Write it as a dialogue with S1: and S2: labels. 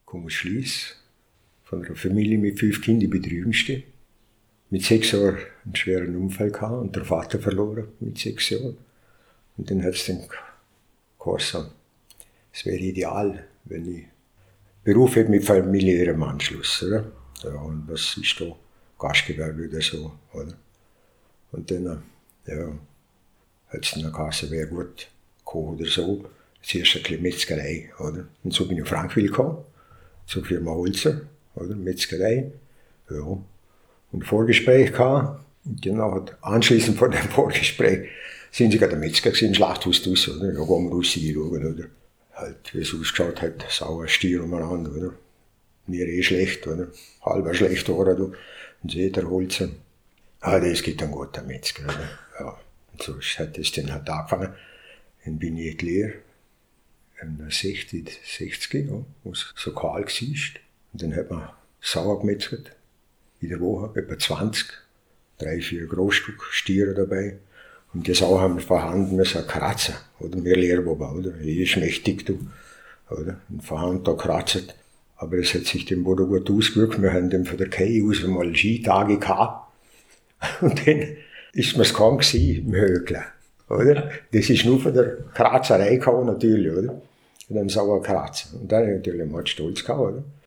S1: komme aus Schliess, von einer Familie mit 5 Kindern, die betrügenste. Mit 6 Jahren einen schweren Unfall gehabt und den Vater verloren mit 6 Jahren. Und dann hat es dann geheißen, es wäre ideal, wenn ich Beruf hätte mit familiärem Anschluss. Oder? Ja, und was ist da? Gastgewerbe oder so. Oder? Und dann hat es dann geheißen, wäre gut, Koch oder so. Zuerst ein bisschen Metzgerei. Oder? Und so bin ich nach Frankfurt gekommen, zur Firma Holzer, oder? Metzgerei. Ja. Und Vorgespräch gehabt. Und dann anschließend von dem Vorgespräch sind sie gerade der Metzger gesehen, Schlachthaus draus, oder? Ja, gehen wir raus hinschauen, oder? Halt, wie es ausgeschaut hat, sauer Stier umeinander, oder? Mir schlecht, oder? Halber schlecht war er, und so der Holzer. Das gibt einen guten Metzger, oder? Ja. Und so hat es dann halt angefangen. Dann bin ich leer, in den 60, ja, wo es so kahl war. Und dann hat man sauer gemetzelt. In der Woche, etwa 20, 3, 4 Großstück Stiere dabei. Und das auch haben wir vorhanden, so ein Kratzer, oder? Wir Lehrbuben, oder? Ich ist mächtig, du, oder? Und vorhanden da kratzt. Aber es hat sich dem Boden gut ausgewirkt. Wir haben dann von der Kei aus einmal Skitage gehabt. Und dann ist mir's kaum gewesen, im Höckler, oder? Das ist nur von der Kratzerei gekommen, natürlich, oder? Von dem sauren Kratzer. Und da habe ich natürlich mal stolz gehabt, oder?